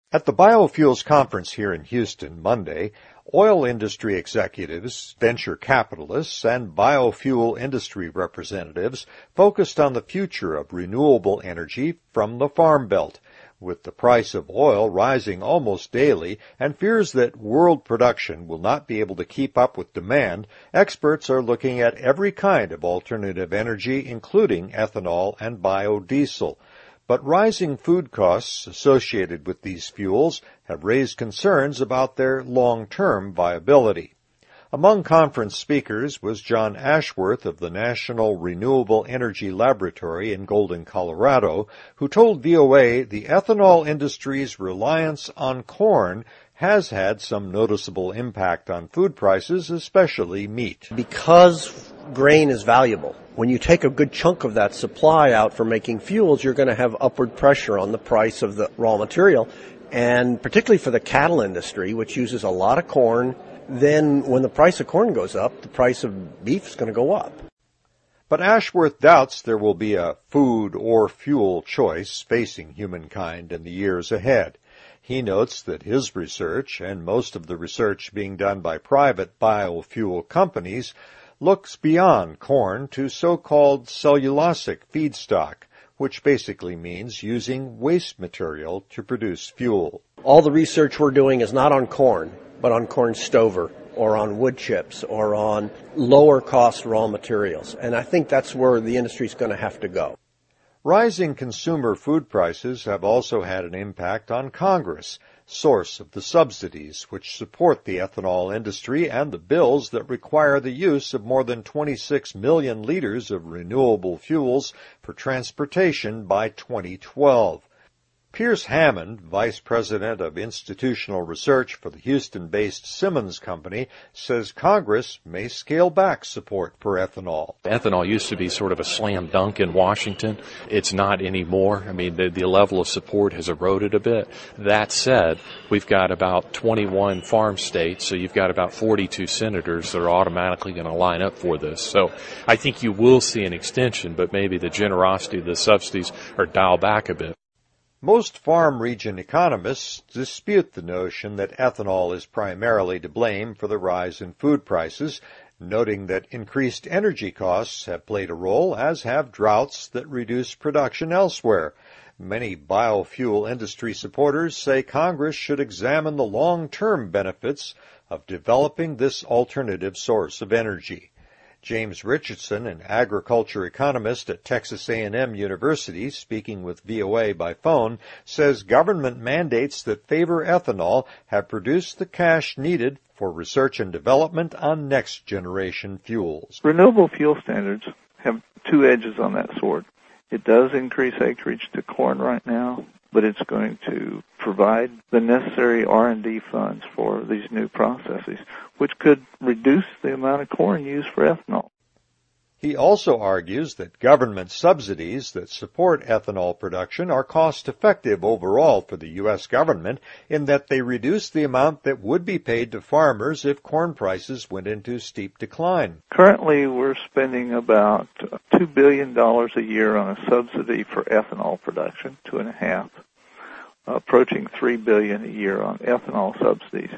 At the Biofuels Conference here in Houston Monday, oil industry executives, venture capitalists, and biofuel industry representatives focused on the future of renewable energy from the Farm Belt, with the price of oil rising almost daily and fears that world production will not be able to keep up with demand. Experts are looking at every kind of alternative energy, including ethanol and biodiesel. But rising food costs associated with these fuels have raised concerns about their long-term viability. Among conference speakers was John Ashworth of the National Renewable Energy Laboratory in Golden, Colorado, who told VOA the ethanol industry's reliance on corn has had some noticeable impact on food prices, especially meat. Because grain is valuable, when you take a good chunk of that supply out for making fuels, you're going to have upward pressure on the price of the raw material. And particularly for the cattle industry, which uses a lot of corn, then when the price of corn goes up, the price of beef is going to go up. But Ashworth doubts there will be a food or fuel choice facing humankind in the years ahead. He notes that his research, and most of the research being done by private biofuel companies, looks beyond corn to so-called cellulosic feedstock, which basically means using waste material to produce fuel. All the research we're doing is not on corn, but on corn stover or on wood chips or on lower cost raw materials. And I think that's where the industry's going to have to go. Rising consumer food prices have also had an impact on Congress, source of the subsidies which support the ethanol industry and the bills that require the use of more than 26 million liters of renewable fuels for transportation by 2012. Pierce Hammond, Vice President of Institutional Research for the Houston-based Simmons Company, says Congress may scale back support for ethanol. Ethanol used to be sort of a slam dunk in Washington. It's not anymore. I mean, the level of support has eroded a bit. That said, we've got about 21 farm states, so you've got about 42 senators that are automatically going to line up for this. So I think you will see an extension, but maybe the generosity of the subsidies are dialed back a bit. Most farm region economists dispute the notion that ethanol is primarily to blame for the rise in food prices, noting that increased energy costs have played a role, as have droughts that reduce production elsewhere. Many biofuel industry supporters say Congress should examine the long-term benefits of developing this alternative source of energy. James Richardson, an agriculture economist at Texas A&M University, speaking with VOA by phone, says government mandates that favor ethanol have produced the cash needed for research and development on next-generation fuels. Renewable fuel standards have two edges on that sword. It does increase acreage to corn right now, but it's going to provide the necessary R&D funds for these new processes, which could reduce the amount of corn used for ethanol. He also argues that government subsidies that support ethanol production are cost-effective overall for the U.S. government in that they reduce the amount that would be paid to farmers if corn prices went into steep decline. Currently, we're spending about $2 billion a year on a subsidy for ethanol production, 2.5, approaching $3 billion a year on ethanol subsidies.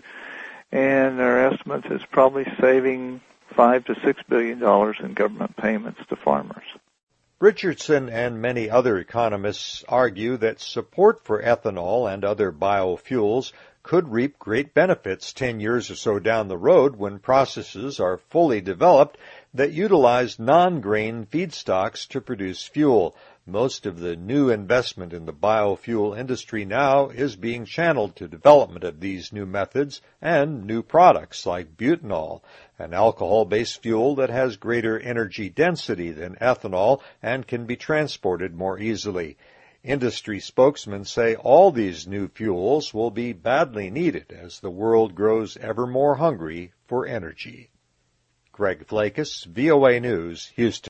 And our estimate is probably saving $5 to $6 billion in government payments to farmers. Richardson and many other economists argue that support for ethanol and other biofuels could reap great benefits 10 years or so down the road when processes are fully developed that utilize non-grain feedstocks to produce fuel. Most of the new investment in the biofuel industry now is being channeled to development of these new methods and new products like butanol, an alcohol-based fuel that has greater energy density than ethanol and can be transported more easily. Industry spokesmen say all these new fuels will be badly needed as the world grows ever more hungry for energy. Greg Flakus, VOA News, Houston.